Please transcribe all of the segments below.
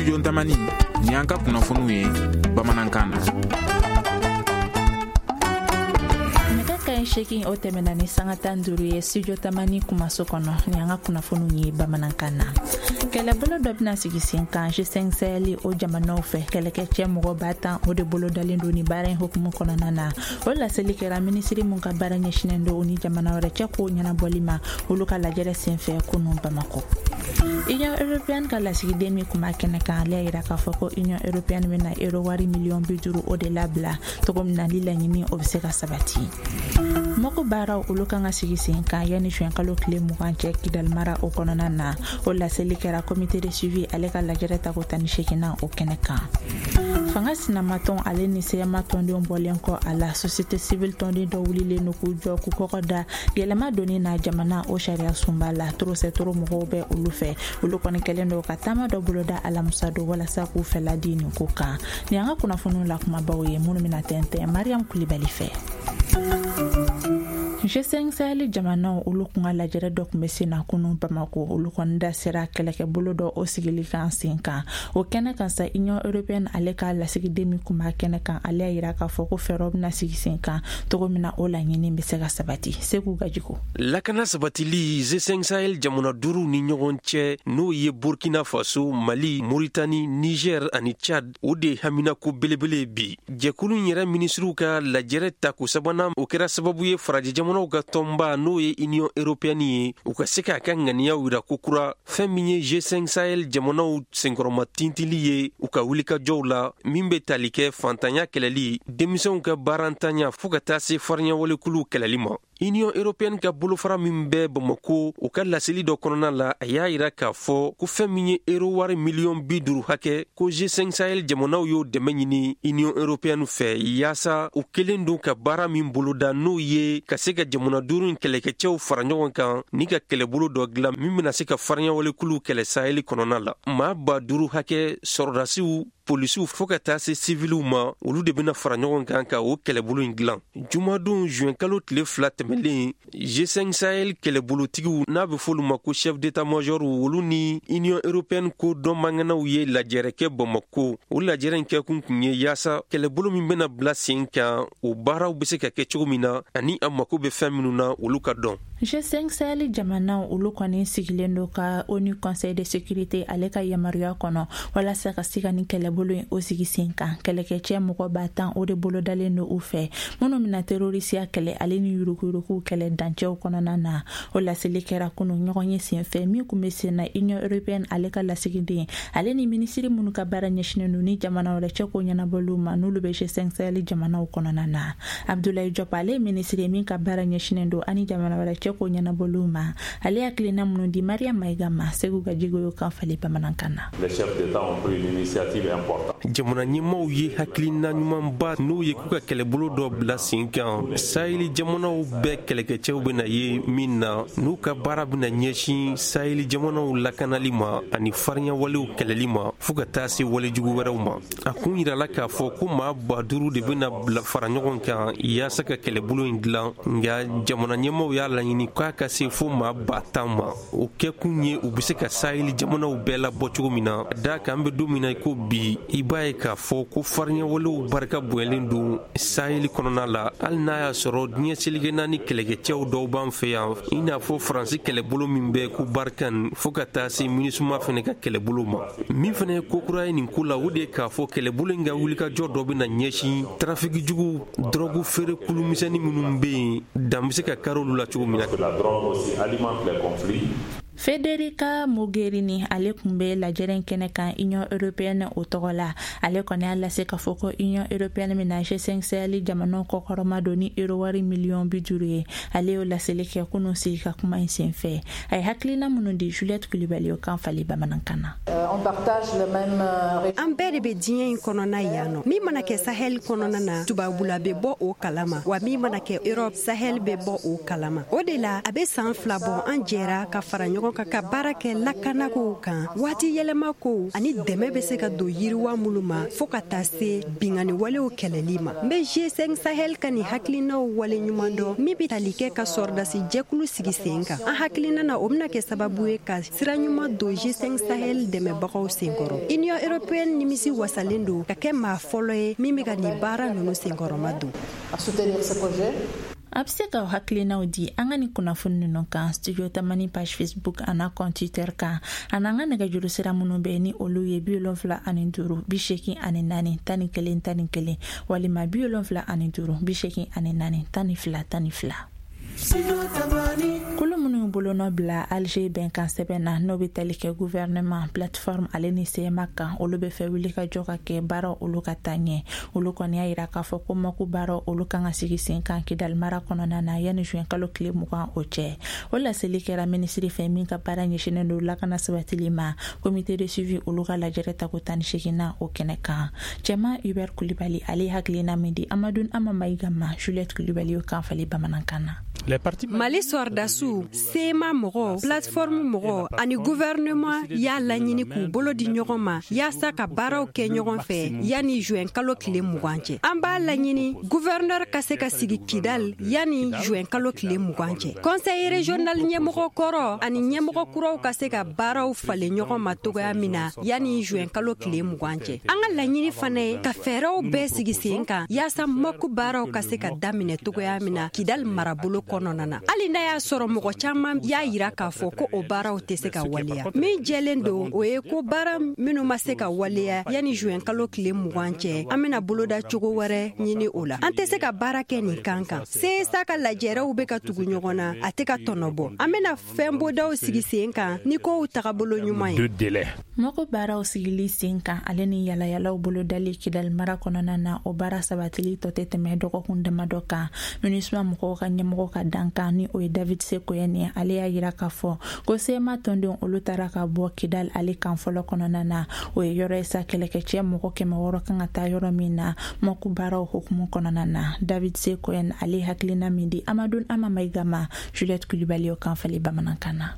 studio Tamani ni an ka kunnafoniw ye bamanankan na. Shaking o tɛmɛna ni sanga 15 ye studio Tamani kumaso kɔnɔ ni an ka kunnafoniw ye bamanankan na. Kɛlɛbolo dɔ bɛna sigi sen kan G5 Sahel o jamanaw fɛ kɛlɛkɛcɛ mɔgɔ 10 o de bolo dalen don ni baara in hukumu kɔnɔna na. O laseli kɛra minisiri mun ka baara ɲɛsinnen don ni jamana wɛrɛ cɛ ko ɲɛnabɔli ma olu ka lajɛrɛ senfɛ kunun Bamako. Union Européenne ka lasigiden min kuma kɛnɛ kan ale yira k'a fɔ ko Union Européenne bɛna euro wari miliyɔn 50 o de labila cogo min na ni laɲini o bɛ se ka sabati. Mɔgɔ baaraw olu kan ka sigi sen kan yanni juin kalo tile 20 cɛ Kidal mara o kɔnɔna na o laseli kɛra comité de suivi ale ka lajɛrɛ ta ko 18 o kɛnɛ kan. Fanga sinamatɔn ale ni seyama tɔndenw bɔlen kɔ a la société civile tɔnden dɔ wulilen no k'u jɔ k'u kɔkɔ da yɛlɛma donni na jamana o sariya sunba la toro mɔgɔw bɛ olu fɛ olu kɔni kɛlen don ka taama dɔ boloda alamusa do walasa k'u fɛla di nin ko kan ni an ka kunnafoniw la kumabaw ye minnu bɛna tɛntɛn Mariam Kulibali fɛ. G5 Sahel jamanaw olu kun ka lajɛrɛ dɔ kun bɛ sen na kunun Bamako olu kɔni da sera kɛlɛkɛbolo dɔ o sigili kan sen kan o kɛnɛ kan sa Union Européenne ale ka lasigiden min kun b'a kɛnɛ kan ale yira k'a fɔ ko fɛɛrɛw bɛna sigi sen kan cogo min na o laɲini bɛ se ka sabati Segu Gajiko. Lakana sabatili G5 Sahel jamana 5 ni ɲɔgɔn cɛ n'o ye Burkina Faso, Mali, Mauritanie, Niger ani Chad o de hamina ko belebele bi jɛkulu yɛrɛ minisiriw ka lajɛrɛ ta ko sabanan o kɛra sababu ye faraji jamanaw ka tɔnba n'o ye Union Européenne ye u ka se k'a ka ŋaniyaw yira ko kura fɛn min ye G5 Sahel jamanaw senkɔrɔma tintili ye u ka wulikajɔw la min bɛ tali kɛ fantanya kɛlɛli denmisɛnw ka baarantanya fɔɔ ka taa se fariɲawalekulu kɛlɛli ma. Union Européenne ka bolofara min bɛ Bamako u ka laseli dɔ kɔnɔna la a y'a yira k'a fɔ ko fɛn min ye euro wari miliyɔn 50 hakɛ ko G5 Sahel jamanaw y'o dɛmɛ ɲini Union Européenne fɛ yaasa u kelen don ka baara min boloda n'o ye ka se ka jamana 5 in kɛlɛkɛcɛw fara ɲɔgɔn kan ni ka kɛlɛbolo dɔ dilan min bɛna se ka fariɲawalekulu kɛlɛ Sahel kɔnɔna la. Maa 5000 hakɛ sɔrɔdasiw polisiw fɔɔ ka taa se siviliw ma olu de bɛna fara ɲɔgɔn kan ka o kɛlɛbolo in dilan. Jumadon juin kalo tile 2 tɛmɛlen G5 Sahel kɛlɛbolotigiw n'a bɛ f'olu ma ko chef d'état-major olu ni Union Européenne ko dɔn manganaw ye lajɛrɛ kɛ Bamako o lajɛrɛ in kɛ kun ye yaasa kɛlɛbolo min bɛna bila sen kan o baaraw bɛ se ka kɛ cogo min na ani a mako bɛ fɛn minnu na olu ka dɔn. G5 Sahel jamanaw olu kɔni sigilen do ka ONU Conseil de sécurité ale ka yamaruya kɔnɔ walasa ka se ka ni kɛlɛbolo in o sigi sen kan kɛlɛkɛcɛ mɔgɔ 10 o de bolo dalen do u fɛ minnu mina terrorisiya kɛlɛ ale ni yuruguyurugu kɛlɛ dancɛw kɔnɔna na o laseli kɛra kunu ɲɔgɔn ye senfɛ min kun bɛ sen na Union Européenne ale ka lasigiden ale ni minisiri minnu ka baara ɲɛsinnen do ni jamana wɛrɛ cɛ ko ɲɛnabɔliw ma n'olu bɛ G5 Sahel jamanaw kɔnɔna na Abdoulaye Diop ale minisiri min ka baara ɲɛsinnen do ani jamana wɛrɛ cɛ ko ɲɛnabɔliw ma ale hakilina minnu di Mariam Maïga ma Segu Gajigo yo kan fali bamanankan na. Les chefs d'État ont pris une initiative importante. Jamana ɲɛmaw ye hakilina ɲumanba n'u ye k'u ka kɛlɛbolo dɔ bila sen kan Sahel jamanaw bɛɛ kɛlɛkɛcɛw bɛna ye min na n'u ka baara bɛna ɲɛsin Sahel jamanaw lakanali ma ani fariɲawalew kɛlɛli ma fɔɔ ka taa se walejugu wɛrɛw ma a kun yirala k'a fɔ ko maa 5000 de bɛna bila fara ɲɔgɔn kan yaasa ka kɛlɛbolo in dilan nka jamana ɲɛmaw y'a laɲini k'a ka se fo maa 10,000 ma o kɛkun ye u bɛ se ka Sahel jamanaw bɛɛ labɔ cogo min na da kan bɛ don min na ko bi i b'a ye k'a fɔ ko fariɲawalew barika bonyalen don Sahel kɔnɔna la hali n'a y'a sɔrɔ diɲɛ seligɛnna ni kɛlɛkɛcɛw dɔw b'an fɛ yan i n'a fɔ Faransi kɛlɛbolo min bɛ ko Barkan fɔɔ ka taa se MINUSMA fɛnɛ ka kɛlɛbolo ma min fɛnɛ ye kokura ye nin ko la o de ye k'a fɔ kɛlɛbolo in ka wulikajɔ dɔ bɛna ɲɛsin trafiki jugu drogue feere kulumisɛnnin minnu bɛ yen dan bɛ se ka kari olu la cogo min na. Federica Mogherini ale kun bɛ lajɛrɛ kɛnɛ kan Union Européenne o tɔgɔ la ale kɔni y'a lase k'a fɔ ko Union Européenne bɛna G5 Sahel jamanaw kɔkɔrɔma don ni euro wari miliyɔn 50 ye ale y'o laseli kɛ kunun sigi ka kuma in senfɛ a ye hakilina minnu di Juliette Kulibali o kan fali bamanankan na. An bɛɛ de bɛ diɲɛ in kɔnɔna yan nɔ min mana kɛ Sahel kɔnɔna na tubabula bɛ bɔ o kalama wa min mana kɛ Europe Sahel bɛ bɔ o kalama o de la a bɛ san 2 bɔ an jɛra ka fara ɲɔgɔn ɲɔgɔn kan ka baara kɛ lakanakow kan waati yɛlɛma kow ani dɛmɛ bɛ se ka don yiriwa minnu ma fɔɔ ka taa se bingani walew kɛlɛli ma n bɛ G5 Sahel ka nin hakilinaw wale ɲuman dɔ min bɛ tali kɛ ka sɔrɔdasi jɛkulu sigi sen kan an hakilina na o bɛna kɛ sababu ye ka sira ɲuman don G5 Sahel dɛmɛbagaw senkɔrɔ Union européenne nimisi wasalen don ka kɛ maa fɔlɔ ye min bɛ ka nin baara ninnu senkɔrɔma don. A bɛ se ka hakilinaw di an ka nin kunnafoni ninnu kan studio tamani page Facebook ana compte Twitter kan ani an ka nɛgɛjuru sira minnu bɛ ni olu ye 75 54 11 11 11 walima 75 54 11 11 12. Kulu minnu bolo nɔ bila Alger bɛnkan sɛbɛn na n'o bɛ tali kɛ gouvernement plateforme ale ni CMA kan olu bɛ fɛ wuli ka jɔ ka kɛ baara olu ka taa ɲɛ olu kɔni y'a jira k'a fɔ ko mako baara olu kan ka sigi sen kan Kidal mara kɔnɔna na yanni juin kalo tile 20 o cɛ o laseli kɛra ministre fɛ min ka baara ɲɛsinnen don lakana sabatili ma comité de suivi olu ka lajɛrɛ tako 18 na o kɛnɛ kan cɛma Hubert Kulibali ale hakilina min di Amadou Amamayiga ma Juliette Kulibali o kan fali bamanankan na. Mali sɔrɔdasiw CMA mɔgɔ plateforme mɔgɔ ani gouvernement y'a laɲini k'u bolo di ɲɔgɔn ma yaasa ka baaraw kɛ ɲɔgɔn fɛ yanni juin kalo tile 20 cɛ an b'a laɲini gouverneur ka se ka sigi Kidal yanni juin kalo tile 20 cɛ conseil régional ɲɛmɔgɔ kɔrɔ ani ɲɛmɔgɔ kuraw ka se ka baaraw falen ɲɔgɔn ma togoya min na yanni juin kalo tile 20 cɛ an ka laɲini fana ye ka fɛɛrɛw bɛɛ sigi sen kan yaasa mako baaraw ka se ka daminɛ togoya min na Kidal marabolo kɔnɔna na hali n'a y'a sɔrɔ mɔgɔ caman y'a yira k'a fɔ ko o baaraw tɛ se ka waleya min jɛlen don o ye ko baara minnu ma se ka waleya yanni juin kalo tile 20 cɛ an bɛna boloda cogo wɛrɛ ɲini o la an tɛ se ka baara kɛ nin kan CSA ka lajɛrew bɛ ka tugu ɲɔgɔn na a tɛ ka tɔnɔbɔ an bɛna fɛn bodaw sigi sen kan ni kow tagabolo ɲuman ye mɔgɔ baaraw sigili sen kan ale ni yalayalaw bolodali Kidal mara kɔnɔna na o baara sabatili tɔ tɛ tɛmɛ dɔgɔkun damadɔ kan MINUSMA mɔgɔw ka ɲɛmɔgɔ ka dankan ni o ye David Sekoyeni ale y'a yira k'a fɔ ko CMA tɔndenw olu taara ka bɔ Kidal ale kan fɔlɔ kɔnɔna na o ye yɔrɔ ye sa kɛlɛkɛcɛ mɔgɔ 600 kan ka taa yɔrɔ min na mɔku baaraw hukumu kɔnɔna na David Sekoyeni ale hakilina min di Amadou Amamayiga ma Juliette Kulibali o kan fali bamanankan na.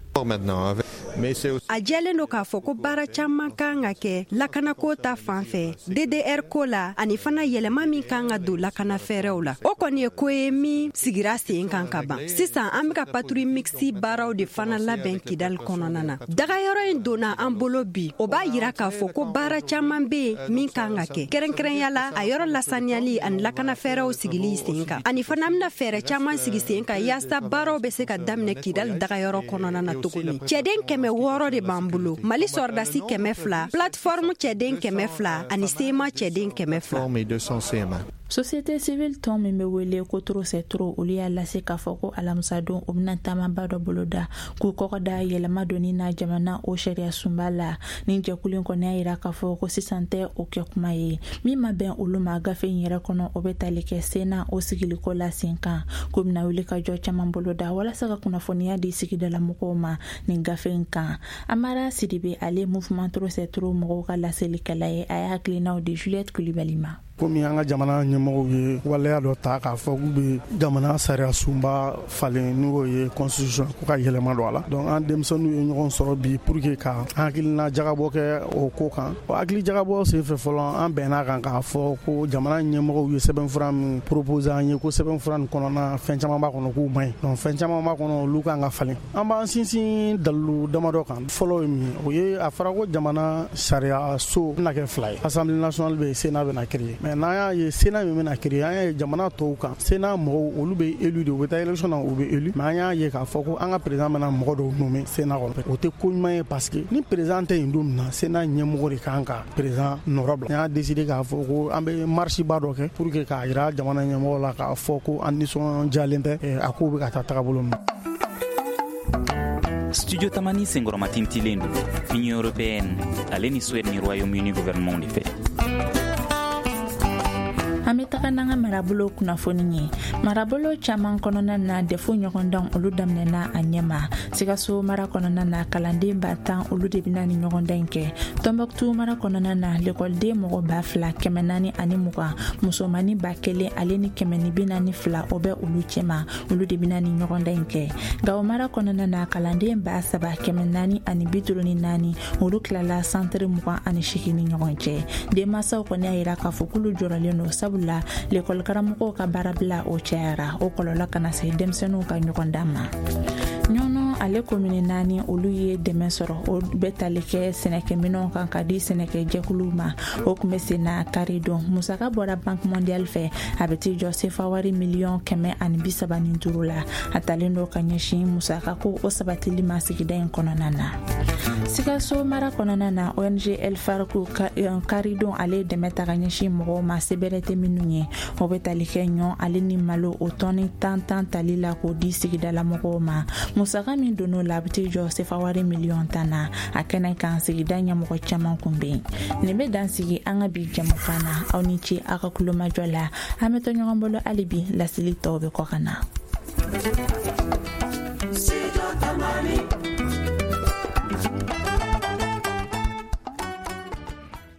A jɛlen don k'a fɔ ko baara caman kan ka kɛ lakanako ta fan fɛ DDR ko la ani fana yɛlɛma min kan ka don lakana fɛɛrɛw la o kɔni ye ko ye min sigira sen kan ka ban sisan an bɛ ka patrouille mixi baaraw de fana labɛn Kidal kɔnɔna na dagayɔrɔ in donna an bolo bi o b'a yira k'a fɔ ko baara caman bɛ yen min kan ka kɛ kɛrɛnkɛrɛnya la a yɔrɔ lasaniyali ani lakana fɛɛrɛw sigili sen kan ani fana bɛna fɛɛrɛ caman sigi sen kan yaasa baaraw bɛ se ka daminɛ Kidal dagayɔrɔ kɔnɔna na cogo min cɛden 600 de b'an bolo Mali sɔrɔdasi 200 plateforme cɛden 200 ani CMA cɛden 200. Société civile tɔn min bɛ wele ko Tro c'est trop olu y'a lase k'a fɔ ko alamisa don o bɛna taamaba dɔ boloda k'u kɔkɔda yɛlɛma donni na jamana o sariya sunba la ni jɛkulu in kɔni y'a jira k'a fɔ ko sisan tɛ o kɛ kuma ye min ma bɛn olu ma gafe in yɛrɛ kɔnɔ o bɛ tali kɛ Sena o sigiliko la sen kan ko bɛna wuli ka jɔ caman boloda walasa ka kunnafoniya di sigidala mɔgɔw ma nin gafe in kan Amara Sidibe ale mouvement Tro c'est trop mɔgɔw ka laselikɛla ye a ye hakilinaw di Juliette Kulibali ma. Komi an ka jamana ɲɛmɔgɔw ye waleya dɔ ta k'a fɔ k'u bɛ jamana sariya sunba falen n'o ye constitution ko ka yɛlɛma don a la donc an denmisɛnninw ye ɲɔgɔn sɔrɔ bi pour que ka hakilina jagabɔ kɛ o ko kan o hakili jagabɔ senfɛ fɔlɔ an bɛnna kan k'a fɔ ko jamana ɲɛmɔgɔw ye sɛbɛnfura min proposer an ye ko sɛbɛnfura nin kɔnɔna fɛn caman b'a kɔnɔ k'u man ɲi donc fɛn caman b'a kɔnɔ olu kan ka falen an b'an sinsin dalilu damadɔ kan fɔlɔ ye min o ye a fɔra ko jamana sariya so bɛna kɛ 2 ye Assemblée nationale bɛ yen Sénat bɛna créer mais n'an y'a ye Sénat min bɛna créer an y'a ye jamana tɔw kan Sénat mɔgɔw olu bɛ élu de u bɛ taa élection na u bɛ élu mais an y'a ye k'a fɔ ko an ka président bɛna mɔgɔ dɔw nommer Sénat kɔnɔ o tɛ ko ɲuman ye parce que ni président tɛ yen don min na Sénat ɲɛmɔgɔ de kan ka président nɔrɔ bila an y'a décidé k'a fɔ ko an bɛ marche ba dɔ kɛ pour que k'a jira jamana ɲɛmɔgɔ la k'a fɔ ko an nisɔndiyalen tɛ a ko bɛ ka taa tagabolo min. Studio Tamani senkɔrɔma tintilen don Union européenne ale ni Suède ni Royaume-Uni gouvernement de fɛ. An bɛ taga taga nanga marabolo kunnafoni ye marabolo caman kɔnɔna na defo ɲɔgɔndan olu daminɛna a ɲɛma Sikaso mara kɔnɔna na kalanden ba 10 olu de bina ni ɲɔgɔndan kɛ Tombouctou mara kɔnɔna na l'école mɔgɔ 2,420 musomani 1,000 ale ni 142 o bɛ olu cɛma olu de bina ni ɲɔgɔndan kɛ Gao mara kɔnɔna na kalanden 7,454 olu kilala centre 28 ni ɲɔgɔn cɛ denmasaw kɔni y'a yira k'a fɔ k'olu jɔrɔlen no sabula l'école karamɔgɔw ka baarabila o cɛyara o kɔlɔlɔ kana se denmisɛnninw ka ɲɔgɔndan ma ɲɔnɔ ale commune 4 olu ye dɛmɛ sɔrɔ o bɛ tali kɛ sɛnɛkɛminɛnw kan ka di sɛnɛkɛjɛkuluw ma o kun bɛ senna karidon musaka bɔra Banque mondiale fɛ a bɛ ti jɔ sefa wari $135 la a talen do ka ɲɛsin musaka ko o sabatili ma sigida in kɔnɔna na Sikaso mara kɔnɔna na ONG El Farkou karidon ale dɛmɛ ta ka ɲɛsin mɔgɔw ma sebɛrɛ tɛ minnu ye o bɛ tali kɛ ɲɔ ale ni malo o tɔni 10 tali la k'o di sigida la mɔgɔw ma musaka min dono la a bɛ ti jɔ sefa wari $1,000,000 na a kɛnɛ kan sigida ɲɛmɔgɔ caman kun bɛ nin bɛ dan sigi an ka bi jɛmukan na aw ni ce aw ka kulomajɔ la an bɛ to ɲɔgɔn bolo hali bi laseli tɔw bɛ kɔ ka na